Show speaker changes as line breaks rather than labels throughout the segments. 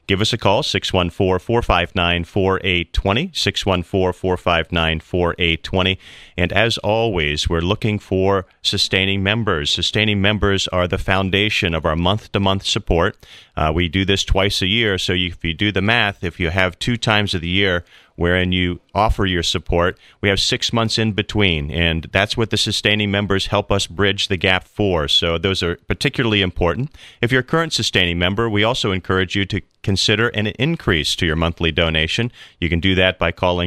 give us a call, 614-459-4820, 614-459-4820. And as always, we're looking for sustaining members. Sustaining members are the foundation of our month-to-month support. We do this twice a year, so if you do the math, if you have 2 times of the year wherein you offer your support, we have 6 months in between, and that's what the sustaining members help us bridge the gap for. So those are particularly important. If you're a current sustaining member, we also encourage you to consider an increase to your monthly donation. You can do that by calling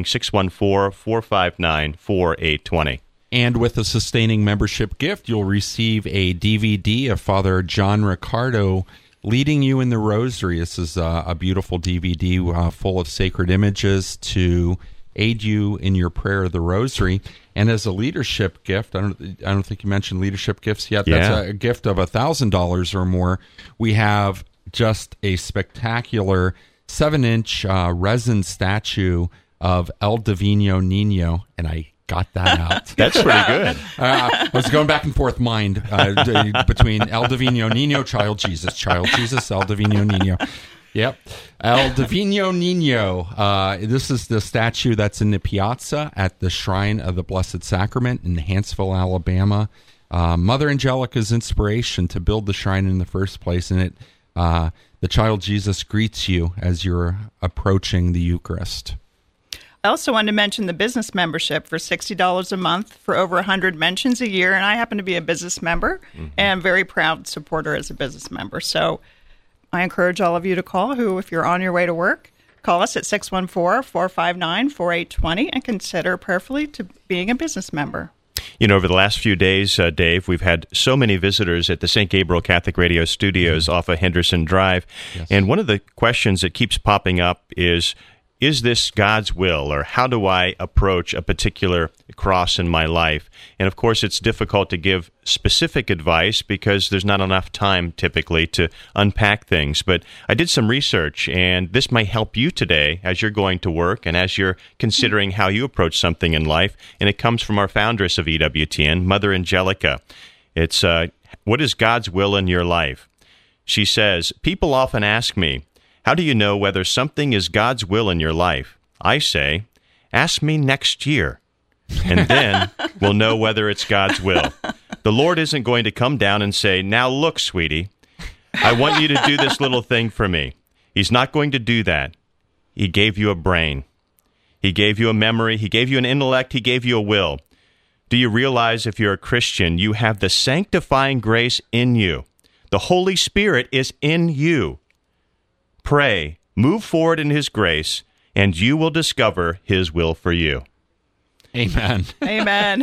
614-459-4820.
And with a sustaining membership gift, you'll receive a DVD of Father John Riccardo Leading You in the Rosary. This is a beautiful DVD full of sacred images to aid you in your prayer of the Rosary. And as a leadership gift, I don't think you mentioned leadership gifts yet.
Yeah.
That's a gift of $1,000 or more. We have just a spectacular 7-inch resin statue of El Divino Nino, and I got that out.
That's pretty good.
I was going back and forth between El Divino Nino, Child Jesus, El Divino Nino. Yep. El Divino Nino. This is the statue that's in the piazza at the Shrine of the Blessed Sacrament in Hanceville, Alabama. Mother Angelica's inspiration to build the shrine in the first place, and the Child Jesus greets you as you're approaching the Eucharist.
I also wanted to mention the business membership for $60 a month for over 100 mentions a year, and I happen to be a business member and very proud supporter as a business member. So I encourage all of you to call, if you're on your way to work, call us at 614-459-4820 and consider prayerfully to being a business member.
You know, over the last few days, Dave, we've had so many visitors at the St. Gabriel Catholic Radio studios off of Henderson Drive.
Yes.
And one of the questions that keeps popping up is this God's will, or how do I approach a particular cross in my life? And of course, it's difficult to give specific advice because there's not enough time typically to unpack things. But I did some research, and this might help you today as you're going to work and as you're considering how you approach something in life. And it comes from our foundress of EWTN, Mother Angelica. It's, what is God's will in your life? She says, people often ask me, how do you know whether something is God's will in your life? I say, ask me next year, and then we'll know whether it's God's will. The Lord isn't going to come down and say, now look, sweetie, I want you to do this little thing for me. He's not going to do that. He gave you a brain. He gave you a memory. He gave you an intellect. He gave you a will. Do you realize if you're a Christian, you have the sanctifying grace in you? The Holy Spirit is in you. Pray, move forward in His grace, and you will discover His will for you.
Amen.
Amen.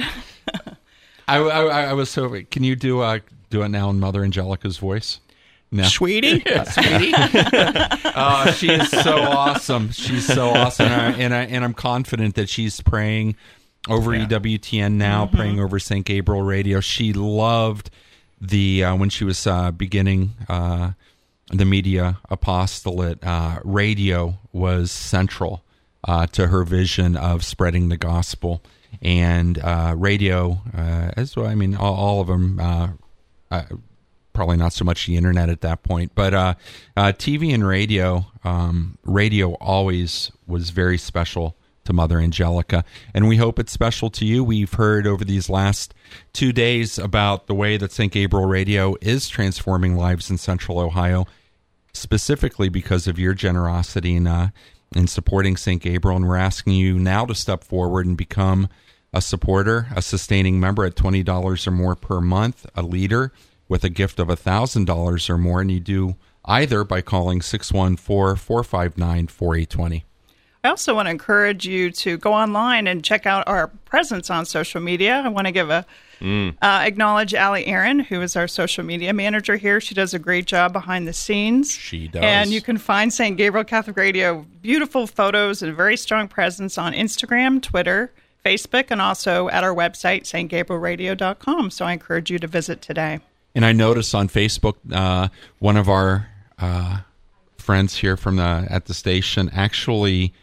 I was so. Can you do it now in Mother Angelica's voice? No.
Sweetie?
Sweetie? She is so awesome. She's so awesome, and I'm confident that she's praying over EWTN now, praying over St. Gabriel Radio. She loved when she was beginning the media apostolate, radio was central to her vision of spreading the gospel. And radio, as well, I mean, all of them, probably not so much the internet at that point, but TV and radio, radio always was very special to Mother Angelica, and we hope it's special to you. We've heard over these last 2 days about the way that St. Gabriel Radio is transforming lives in Central Ohio, specifically because of your generosity in supporting St. Gabriel, and we're asking you now to step forward and become a supporter, a sustaining member at $20 or more per month, a leader with a gift of $1,000 or more, and you do either by calling 614-459-4820.
I also want to encourage you to go online and check out our presence on social media. I want to give acknowledge Allie Aaron, who is our social media manager here. She does a great job behind the scenes.
She does.
And you can find St. Gabriel Catholic Radio beautiful photos and a very strong presence on Instagram, Twitter, Facebook, and also at our website, stgabrielradio.com. So I encourage you to visit today.
And I noticed on Facebook, one of our friends here at the station actually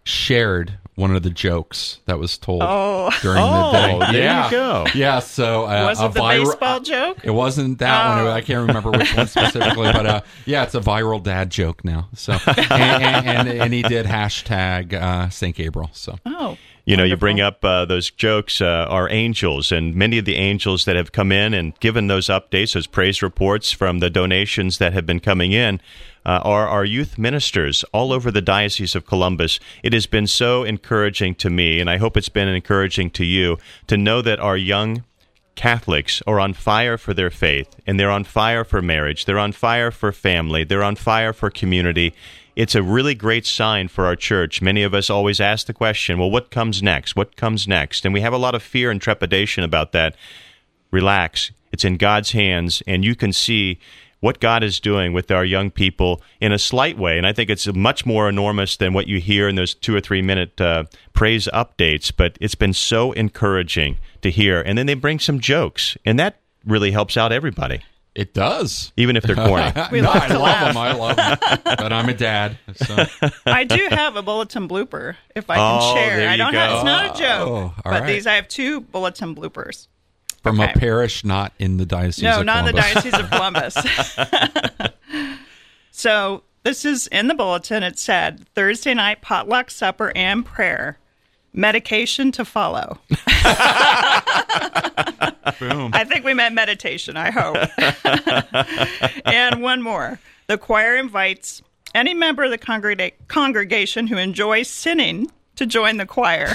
shared one of the jokes that was told during
Oh,
the day.
there you go.
Yeah, so
Was it the baseball joke?
It wasn't that one. I can't remember which one specifically, but it's a viral dad joke now. So and he did hashtag St. Gabriel. So
You know, you bring up those jokes are angels, and many of the angels that have come in and given those updates, those praise reports from the donations that have been coming in, are our youth ministers all over the Diocese of Columbus. It has been so encouraging to me, and I hope it's been encouraging to you, to know that our young Catholics are on fire for their faith, and they're on fire for marriage, they're on fire for family, they're on fire for community. It's a really great sign for our church. Many of us always ask the question, well, what comes next? What comes next? And we have a lot of fear and trepidation about that. Relax. It's in God's hands, and you can see what God is doing with our young people in a slight way. And I think it's much more enormous than what you hear in those 2 or 3 minute praise updates. But it's been so encouraging to hear. And then they bring some jokes, and that really helps out everybody.
it does.
Even if they're corny.
We love to laugh.
I love them. But I'm a dad. So.
I do have a bulletin blooper, if I can share.
there
I
you
don't
go.
have, it's not a joke.
all
but
right.
I have 2 bulletin bloopers.
From
Okay.
a parish not in the Diocese
No,
of
not in the
Columbus.
Diocese of Columbus. So this is in the bulletin. It said, Thursday night potluck supper and prayer. Medication to follow.
Boom.
I think we meant meditation, I hope. And one more. The choir invites any member of the congregation who enjoys sinning to join the choir.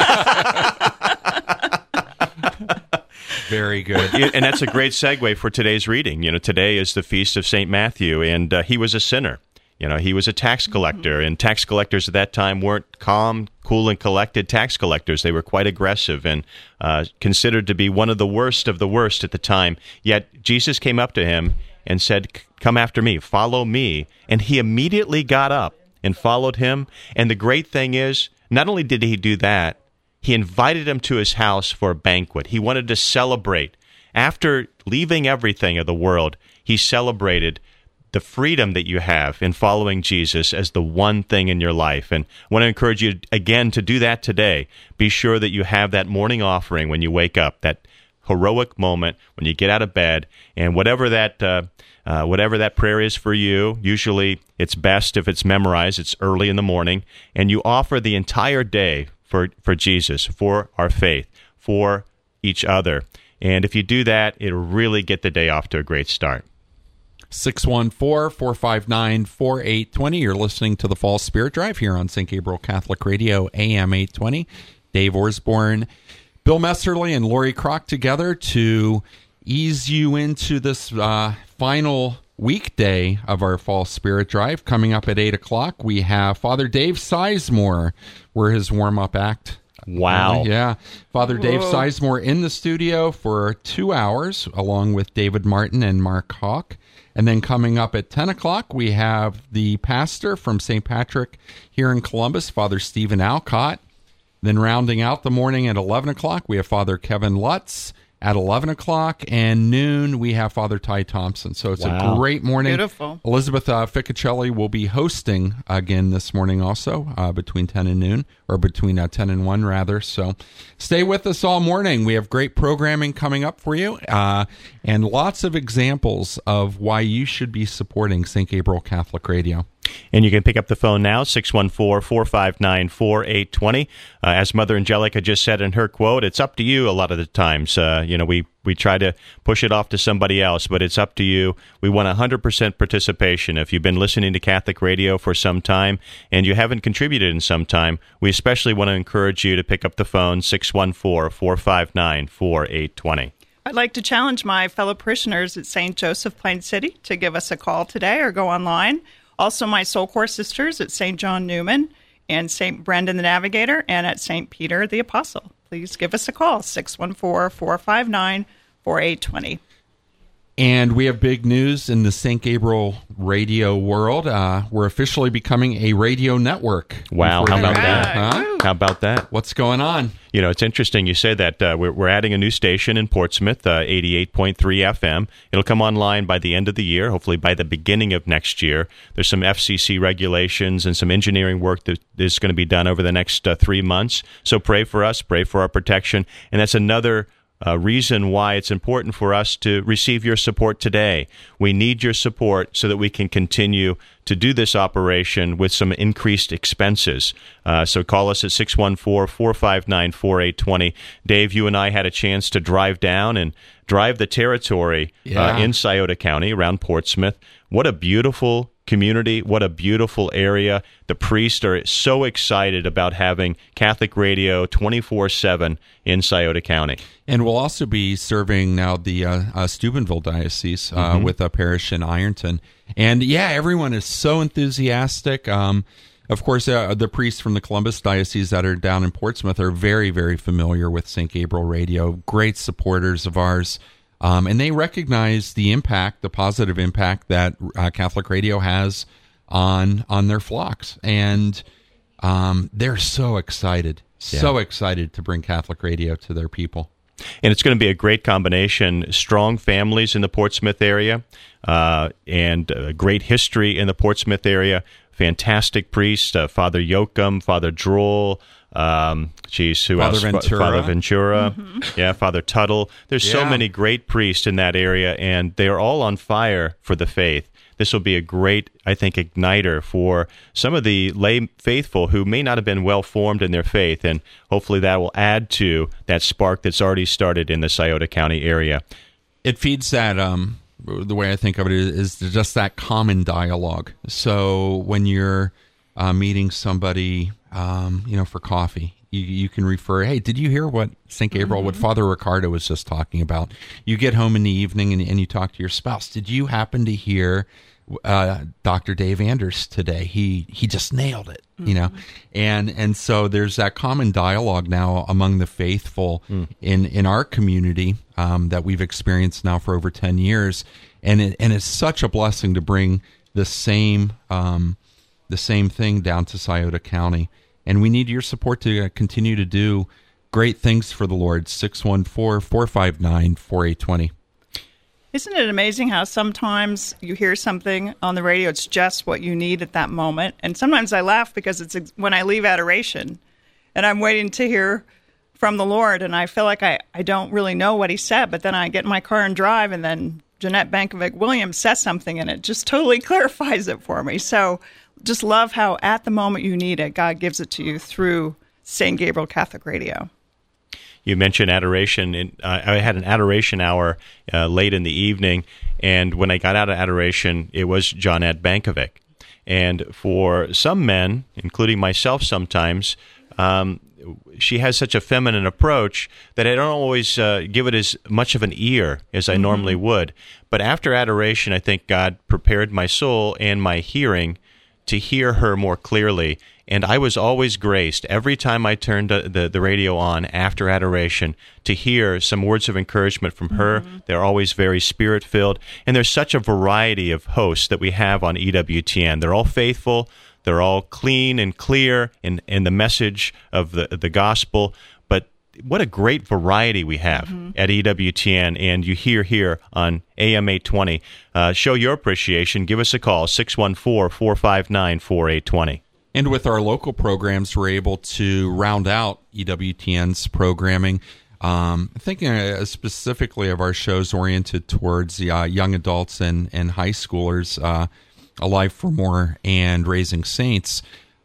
Very good.
And that's a great segue for today's reading. You know, today is the feast of St. Matthew, and he was a sinner. You know, he was a tax collector, and tax collectors at that time weren't calm, cool, and collected tax collectors. They were quite aggressive and considered to be one of the worst at the time. Yet Jesus came up to him and said, "Come after me, follow me." And he immediately got up and followed him. And the great thing is, not only did he do that, he invited him to his house for a banquet. He wanted to celebrate. After leaving everything of the world, he celebrated the freedom that you have in following Jesus as the one thing in your life. And I want to encourage you again to do that today. Be sure that you have that morning offering when you wake up, that heroic moment when you get out of bed, and whatever that prayer is for you. Usually it's best if it's memorized. It's early in the morning, and you offer the entire day for Jesus, for our faith, for each other. And if you do that, it'll really get the day off to a great start.
614-459-4820. You're listening to the Fall Spirit Drive here on St. Gabriel Catholic Radio, AM 820. Dave Orsborn, Bill Messerly, and Lori Kroc together to ease you into this final weekday of our Fall Spirit Drive. Coming up at 8 o'clock, we have Father Dave Sizemore. We're his warm-up act.
Wow.
Yeah. Father Dave Sizemore in the studio for 2 hours, along with David Martin and Mark Hawk. And then coming up at 10 o'clock, we have the pastor from St. Patrick here in Columbus, Father Stephen Alcott. Then rounding out the morning at 11 o'clock, we have Father Kevin Lutz. At 11 o'clock and noon, we have Father Ty Thompson. So it's a great morning.
Beautiful.
Elizabeth Ficcicelli will be hosting again this morning also between 10 and noon, or between 10 and 1, rather. So stay with us all morning. We have great programming coming up for you and lots of examples of why you should be supporting St. Gabriel Catholic Radio.
And you can pick up the phone now, 614-459-4820. As Mother Angelica just said in her quote, it's up to you a lot of the times. We try to push it off to somebody else, but it's up to you. We want 100% participation. If you've been listening to Catholic radio for some time and you haven't contributed in some time, we especially want to encourage you to pick up the phone, 614-459-4820.
I'd like to challenge my fellow parishioners at St. Joseph Plain City to give us a call today or go online. Also, my Soul Corps sisters at St. John Newman and St. Brendan the Navigator and at St. Peter the Apostle. Please give us a call, 614-459-4820.
And we have big news in the St. Gabriel radio world. We're officially becoming a radio network.
Wow, how about that?
Huh?
How about that?
What's going on?
You know, it's interesting you say that. We're adding a new station in Portsmouth, 88.3 FM. It'll come online by the end of the year, hopefully by the beginning of next year. There's some FCC regulations and some engineering work that is going to be done over the next 3 months. So pray for us, pray for our protection. And that's another reason why it's important for us to receive your support today. We need your support so that we can continue to do this operation with some increased expenses. So call us at 614-459-4820. Dave, you and I had a chance to drive down and drive the territory in Scioto County around Portsmouth. What a beautiful community. What a beautiful area. The priests are so excited about having Catholic radio 24/7 in Scioto County.
And we'll also be serving now the Steubenville Diocese with a parish in Ironton. And yeah, everyone is so enthusiastic. Of course, the priests from the Columbus Diocese that are down in Portsmouth are very, very familiar with St. Gabriel Radio, great supporters of ours. And they recognize the impact, the positive impact that Catholic radio has on their flocks. And they're so excited to bring Catholic radio to their people.
And it's going to be a great combination. Strong families in the Portsmouth area and great history in the Portsmouth area. Fantastic priests, Father Yoakum, Father Droll, who else?
Ventura.
Father Ventura, Father Tuttle. There's so many great priests in that area, and they are all on fire for the faith. This will be a great, I think, igniter for some of the lay faithful who may not have been well formed in their faith, and hopefully that will add to that spark that's already started in the Scioto County area.
It feeds that, the way I think of it is just that common dialogue. So when you're meeting somebody, for coffee, you can refer, hey, did you hear what St. Gabriel, what Father Ricardo was just talking about? You get home in the evening and you talk to your spouse. Did you happen to hear Dr. Dave Anders today? He just nailed it, And so there's that common dialogue now among the faithful in our community that we've experienced now for over 10 years. And it's such a blessing to bring the same thing down to Scioto County. And we need your support to continue to do great things for the Lord. 614-459-4820.
Isn't it amazing how sometimes you hear something on the radio, it's just what you need at that moment? And sometimes I laugh because it's when I leave adoration and I'm waiting to hear from the Lord, and I feel like I don't really know what he said, but then I get in my car and drive, and then Jeanette Bankovic-Williams says something, and it just totally clarifies it for me. So just love how at the moment you need it, God gives it to you through St. Gabriel Catholic Radio.
You mentioned adoration, and I had an adoration hour late in the evening, and when I got out of adoration, it was Jeanette Bankovic. And for some men, including myself sometimes, she has such a feminine approach that I don't always give it as much of an ear as I normally would. But after adoration, I think God prepared my soul and my hearing to hear her more clearly. And I was always graced every time I turned the radio on after adoration to hear some words of encouragement from her. They're always very spirit-filled. And there's such a variety of hosts that we have on EWTN. They're all faithful. They're all clean and clear in the message of the gospel. But what a great variety we have at EWTN, and you hear here on AM 820. Show your appreciation. Give us a call, 614-459-4820.
And with our local programs, we're able to round out EWTN's programming. Thinking specifically of our shows oriented towards young adults and high schoolers, Alive for More and Raising Saints,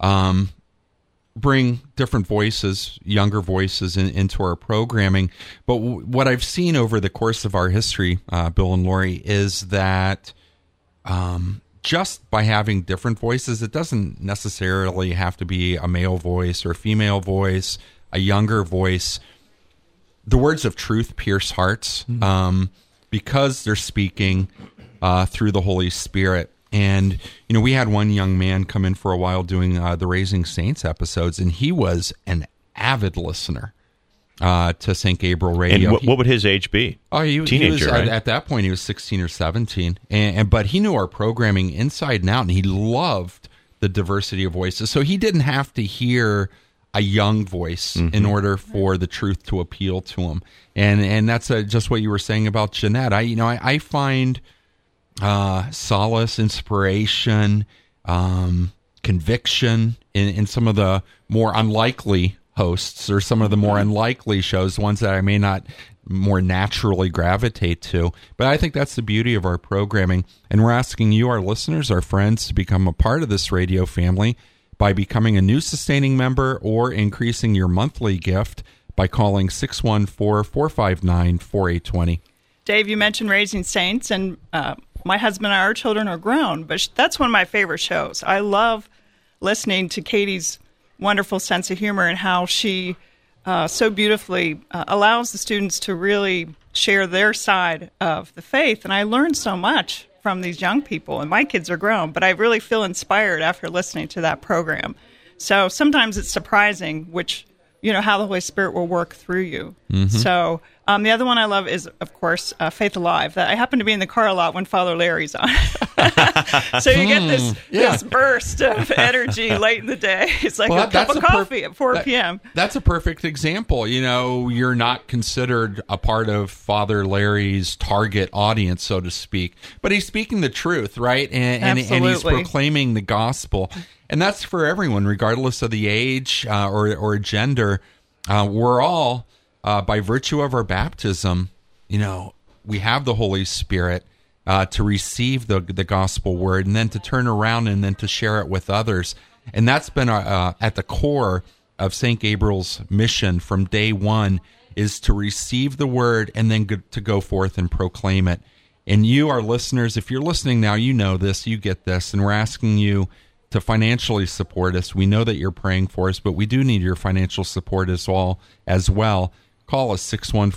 bring different voices, younger voices into our programming. But what I've seen over the course of our history, Bill and Lori, is that just by having different voices, it doesn't necessarily have to be a male voice or a female voice, a younger voice. The words of truth pierce hearts because they're speaking through the Holy Spirit. And, we had one young man come in for a while doing the Raising Saints episodes, and he was an avid listener. to St. Gabriel Radio.
And what would his age be?
Oh,
Teenager,
he was,
right?
At that point, he was 16 or 17. But he knew our programming inside and out, and he loved the diversity of voices. So he didn't have to hear a young voice in order for the truth to appeal to him. And that's just what you were saying about Jeanette. I find solace, inspiration, conviction in some of the more unlikely hosts or some of the more unlikely shows, ones that I may not more naturally gravitate to. But I think that's the beauty of our programming. And we're asking you, our listeners, our friends, to become a part of this radio family by becoming a new sustaining member or increasing your monthly gift by calling 614-459-4820.
Dave, you mentioned Raising Saints, and my husband and our children are grown, but that's one of my favorite shows. I love listening to Katie's wonderful sense of humor and how she so beautifully allows the students to really share their side of the faith. And I learned so much from these young people, and my kids are grown, but I really feel inspired after listening to that program. So sometimes it's surprising how the Holy Spirit will work through you. So the other one I love is, of course, Faith Alive. I happen to be in the car a lot when Father Larry's on. So you get this burst of energy late in the day. It's like a cup of coffee at 4 p.m.
That's a perfect example. You're not considered a part of Father Larry's target audience, so to speak. But he's speaking the truth, right? And he's proclaiming the gospel. And that's for everyone, regardless of the age or gender. We're all, by virtue of our baptism, we have the Holy Spirit to receive the gospel word and then to turn around and then to share it with others. And that's been at the core of St. Gabriel's mission from day one, is to receive the word and then to go forth and proclaim it. And you, our listeners, if you're listening now, you know this, you get this, and we're asking you to financially support us. We know that you're praying for us, but we do need your financial support as well. Call us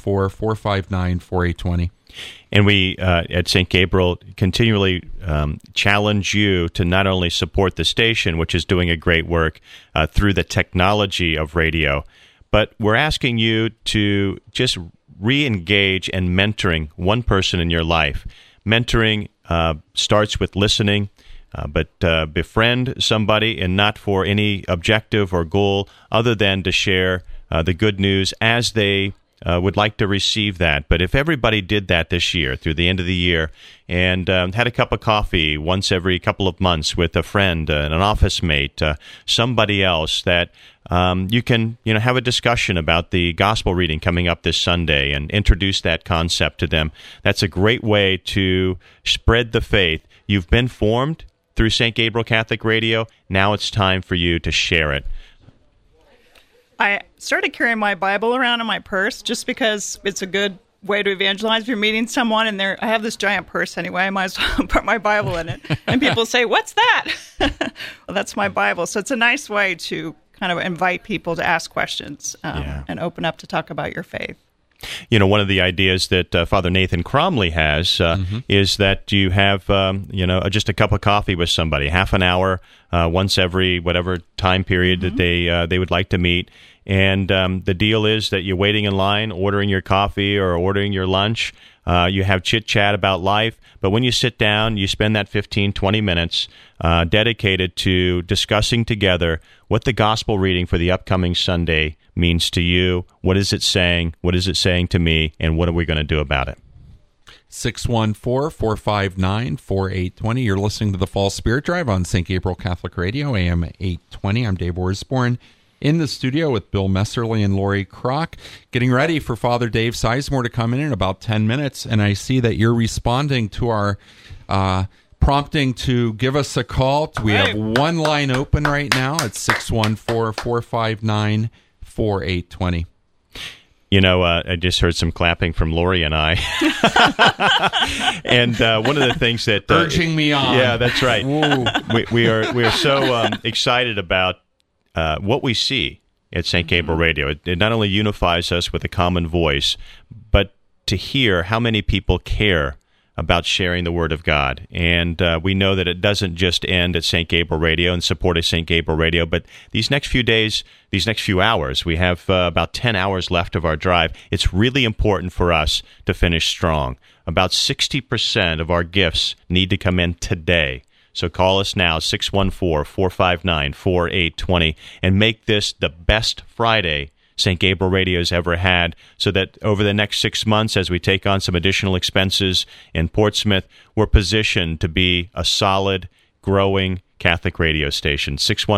614-459-4820.
And we at St. Gabriel continually challenge you to not only support the station, which is doing a great work through the technology of radio, but we're asking you to just re-engage in mentoring one person in your life. Mentoring starts with listening. But befriend somebody, and not for any objective or goal other than to share the good news as they would like to receive that. But if everybody did that this year, through the end of the year, and had a cup of coffee once every couple of months with a friend, an office mate, somebody else, that you can have a discussion about the gospel reading coming up this Sunday and introduce that concept to them. That's a great way to spread the faith. You've been formed through St. Gabriel Catholic Radio. Now it's time for you to share it.
I started carrying my Bible around in my purse just because it's a good way to evangelize. If you're meeting someone and I have this giant purse anyway, I might as well put my Bible in it. And people say, "What's that?" Well, that's my Bible. So it's a nice way to kind of invite people to ask questions and open up to talk about your faith.
One of the ideas that Father Nathan Cromley has is that you have, just a cup of coffee with somebody, half an hour, once every whatever time period that they would like to meet. And the deal is that you're waiting in line, ordering your coffee or ordering your lunch. You have chit-chat about life. But when you sit down, you spend that 15, 20 minutes dedicated to discussing together what the gospel reading for the upcoming Sunday means to you. What is it saying? What is it saying to me? And what are we going to do about it?
614-459-4820. You're listening to the Fall Spirit Drive on St. Gabriel Catholic Radio, AM 820. I'm Dave Orsborn in the studio with Bill Messerly and Lori Kroc, getting ready for Father Dave Sizemore to come in about 10 minutes. And I see that you're responding to our prompting to give us a call. We have one line open right now at 614-459-4820.
I just heard some clapping from Lori and I. And one of the things that...
urging me on.
Yeah, that's right. we are so excited about what we see at St. Gabriel Radio. It not only unifies us with a common voice, but to hear how many people care about sharing the Word of God. And we know that it doesn't just end at St. Gabriel Radio and support of St. Gabriel Radio, but these next few days, these next few hours, we have about 10 hours left of our drive. It's really important for us to finish strong. About 60% of our gifts need to come in today. So call us now, 614-459-4820, and make this the best Friday St. Gabriel Radio's ever had, so that over the next 6 months, as we take on some additional expenses in Portsmouth, we're positioned to be a solid, growing Catholic radio station.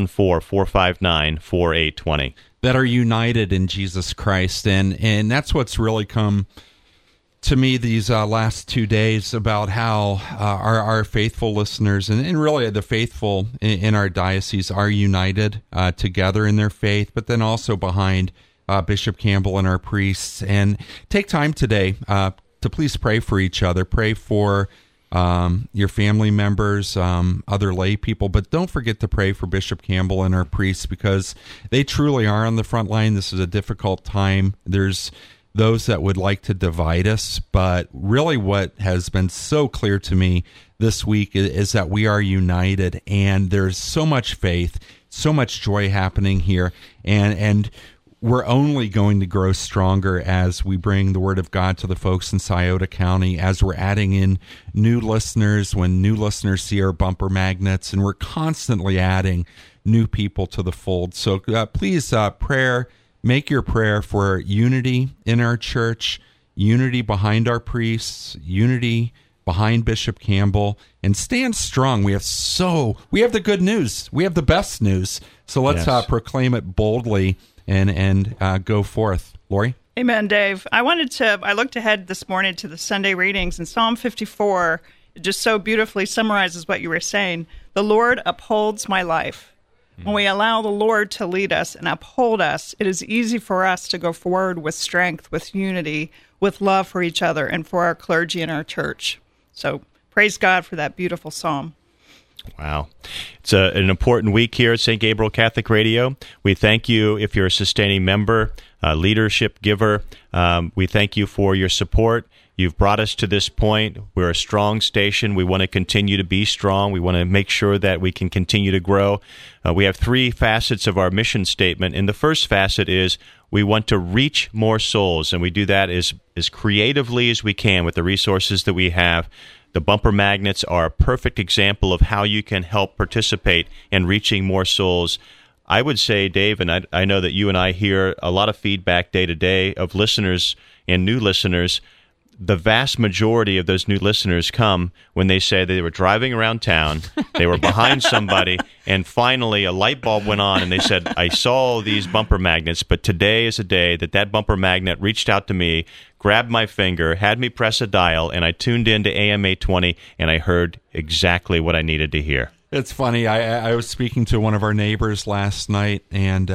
614-459-4820.
That are united in Jesus Christ, and that's what's really come to me these last 2 days about how our faithful listeners and really the faithful in our diocese are united together in their faith, but then also behind Bishop Campbell and our priests. And take time today to please pray for each other. Pray for your family members, other lay people, but don't forget to pray for Bishop Campbell and our priests, because they truly are on the front line. This is a difficult time. There's those that would like to divide us, but really what has been so clear to me this week is that we are united, and there's so much faith, so much joy happening here, and we're only going to grow stronger as we bring the Word of God to the folks in Scioto County, as we're adding in new listeners, when new listeners see our bumper magnets, and we're constantly adding new people to the fold. So please, make your prayer for unity in our church, unity behind our priests, unity behind Bishop Campbell, and stand strong. We have the good news. We have the best news. So let's proclaim it boldly and go forth. Lori?
Amen, Dave. I looked ahead this morning to the Sunday readings, and Psalm 54 just so beautifully summarizes what you were saying. The Lord upholds my life. When we allow the Lord to lead us and uphold us, it is easy for us to go forward with strength, with unity, with love for each other and for our clergy and our church. So praise God for that beautiful psalm.
Wow. It's an important week here at St. Gabriel Catholic Radio. We thank you if you're a sustaining member, leadership giver. We thank you for your support. You've brought us to this point. We're a strong station. We want to continue to be strong. We want to make sure that we can continue to grow. We have 3 facets of our mission statement. And the first facet is we want to reach more souls, and we do that as creatively as we can with the resources that we have. The bumper magnets are a perfect example of how you can help participate in reaching more souls. I would say, Dave, and I know that you and I hear a lot of feedback day to day of listeners and new listeners. The vast majority of those new listeners come when they say they were driving around town, they were behind somebody, and finally a light bulb went on, and they said, I saw these bumper magnets, but today is a day that bumper magnet reached out to me, grabbed my finger, had me press a dial, and I tuned into AM 820, and I heard exactly what I needed to hear.
It's funny. I was speaking to one of our neighbors last night, and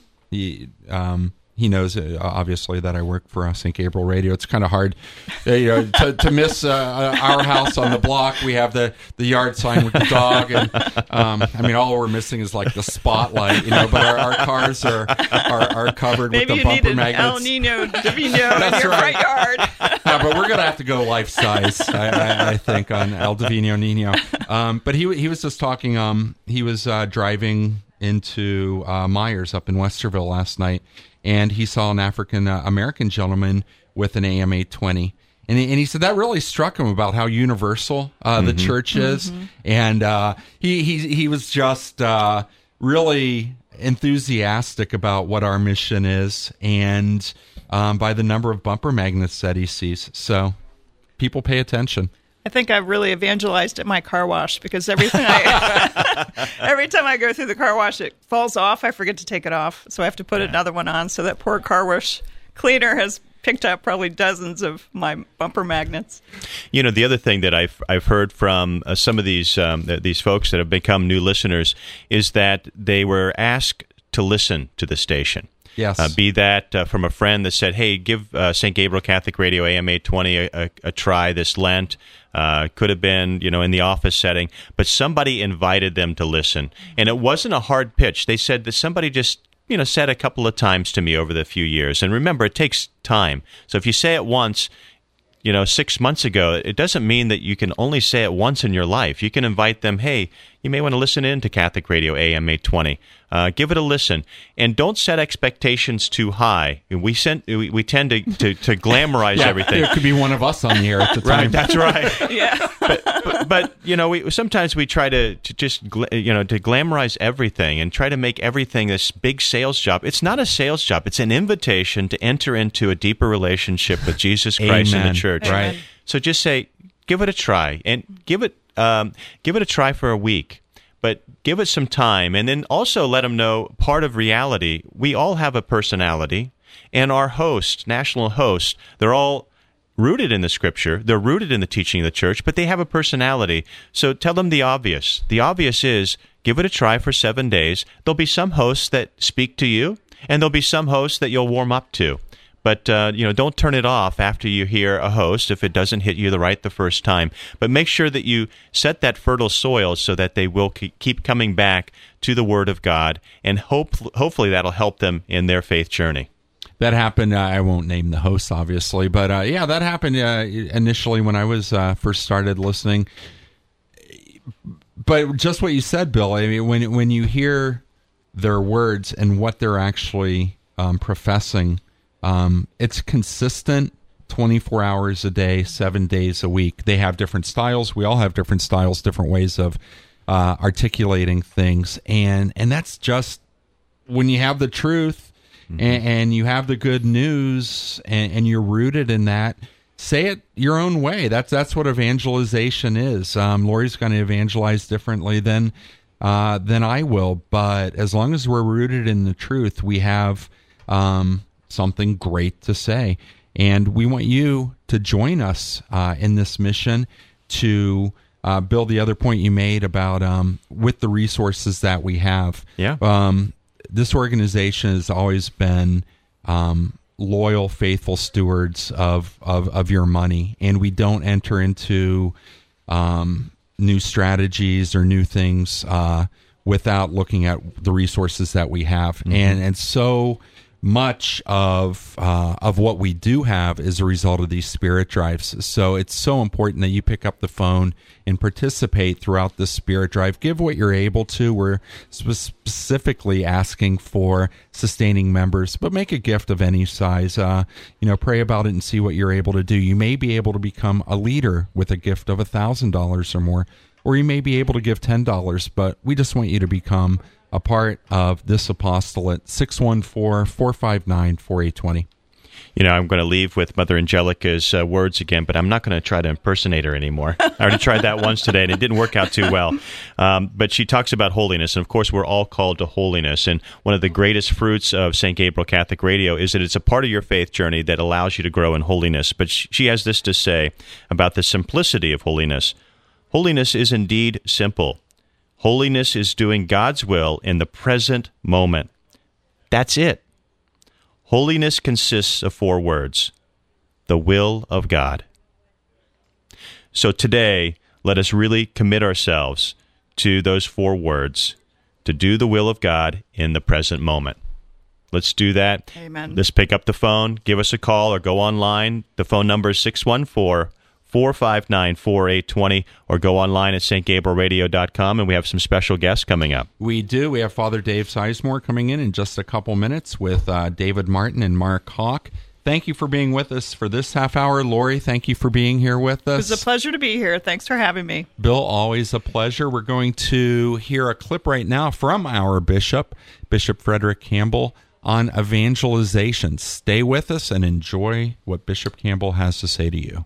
he knows, obviously, that I work for St. Gabriel Radio. It's kind of hard to miss our house on the block. We have the yard sign with the dog, and all we're missing is like the spotlight, but our cars are covered with the bumper magnets.
Maybe you need an El Nino Divino in your front yard.
But we're going to have to go life size, I think, on El Divino Nino. But he was just talking. He was driving into Myers up in Westerville last night, and he saw an African-American gentleman with an AM 820. And he said that really struck him about how universal the church is. Mm-hmm. And he was just really enthusiastic about what our mission is, and by the number of bumper magnets that he sees. So people pay attention.
I think I've really evangelized at my car wash, because every time I go through the car wash, it falls off. I forget to take it off, so I have to put another one on. So that poor car wash cleaner has picked up probably dozens of my bumper magnets.
The other thing that I've heard from some of these folks that have become new listeners is that they were asked to listen to the station.
Yes.
Be that from a friend that said, hey, give St. Gabriel Catholic Radio AM 820 a try this Lent. Could have been, in the office setting. But somebody invited them to listen. And it wasn't a hard pitch. They said that somebody just, said a couple of times to me over the few years. And remember, it takes time. So if you say it once, 6 months ago, it doesn't mean that you can only say it once in your life. You can invite them, hey, you may want to listen in to Catholic Radio AM 820. Give it a listen. And don't set expectations too high. We tend to glamorize everything.
There could be one of us on the air at the time.
Right, that's right.
Yeah.
But sometimes we try to glamorize everything and try to make everything this big sales job. It's not a sales job. It's an invitation to enter into a deeper relationship with Jesus Christ and the church.
Right.
So just say, give it a try, and give it a try for a week. But give it some time, and then also let them know part of reality. We all have a personality, and our host, national host, they're all rooted in the Scripture. They're rooted in the teaching of the church, but they have a personality. So tell them the obvious. The obvious is give it a try for 7 days. There'll be some hosts that speak to you, and there'll be some hosts that you'll warm up to. But, don't turn it off after you hear a host if it doesn't hit you the first time. But make sure that you set that fertile soil so that they will keep coming back to the Word of God, and hopefully that'll help them in their faith journey.
That happened, I won't name the hosts, obviously, but that happened initially when I was first started listening. But just what you said, Bill, I mean, when you hear their words and what they're actually professing, it's consistent 24 hours a day, 7 days a week. They have different styles. We all have different styles, different ways of articulating things. And that's just when you have the truth and you have the good news and you're rooted in that, say it your own way. That's what evangelization is. Lori's going to evangelize differently than I will. But as long as we're rooted in the truth, we have something great to say. And we want you to join us in this mission to Bill, the other point you made about with the resources that we have.
Yeah.
This organization has always been loyal, faithful stewards of your money, and we don't enter into new strategies or new things without looking at the resources that we have. Mm-hmm. And so much of what we do have is a result of these spirit drives. So it's so important that you pick up the phone and participate throughout the spirit drive. Give what you're able to. We're specifically asking for sustaining members, but make a gift of any size. Pray about it and see what you're able to do. You may be able to become a leader with a gift of $1,000 or more, or you may be able to give $10, but we just want you to become a part of this apostolate. 614-459-4820.
I'm going to leave with Mother Angelica's words again, but I'm not going to try to impersonate her anymore. I already tried that once today, and it didn't work out too well. But she talks about holiness, and of course we're all called to holiness. And one of the greatest fruits of St. Gabriel Catholic Radio is that it's a part of your faith journey that allows you to grow in holiness. But she has this to say about the simplicity of holiness. Holiness is indeed simple. Holiness is doing God's will in the present moment. That's it. Holiness consists of 4 words: the will of God. So today, let us really commit ourselves to those 4 words, to do the will of God in the present moment. Let's do that.
Amen.
Let's pick up the phone, give us a call, or go online. The phone number is 614-459-4820, or go online at stgabrielradio.com, and we have some special guests coming up.
We do. We have Father Dave Sizemore coming in just a couple minutes with David Martin and Mark Hawk. Thank you for being with us for this half hour. Lori, thank you for being here with us.
It was a pleasure to be here. Thanks for having me.
Bill, always a pleasure. We're going to hear a clip right now from our bishop, Bishop Frederick Campbell, on evangelization. Stay with us and enjoy what Bishop Campbell has to say to you.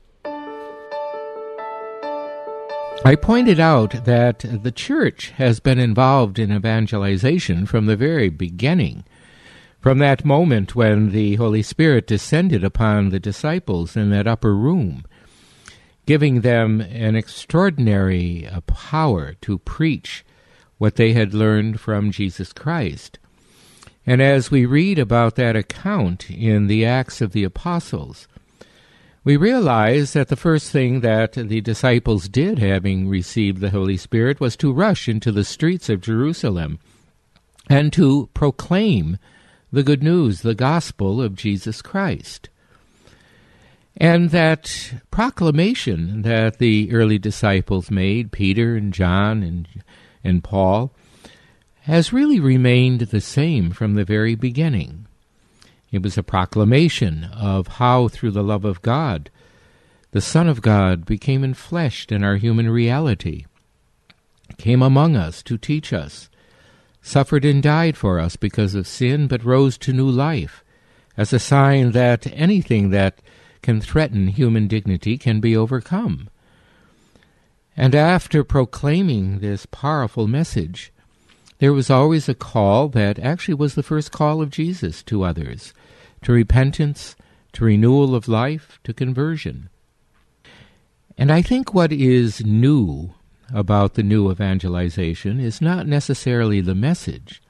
I pointed out that the church has been involved in evangelization from the very beginning, from that moment when the Holy Spirit descended upon the disciples in that upper room, giving them an extraordinary power to preach what they had learned from Jesus Christ. And as we read about that account in the Acts of the Apostles, we realize that the first thing that the disciples did, having received the Holy Spirit, was to rush into the streets of Jerusalem and to proclaim the good news, the gospel of Jesus Christ. And that proclamation that the early disciples made, Peter and John and Paul, has really remained the same from the very beginning. It was a proclamation of how, through the love of God, the Son of God became enfleshed in our human reality, came among us to teach us, suffered and died for us because of sin, but rose to new life, as a sign that anything that can threaten human dignity can be overcome. And after proclaiming this powerful message, there was always a call that actually was the first call of Jesus to others, to repentance, to renewal of life, to conversion. And I think what is new about the new evangelization is not necessarily the message,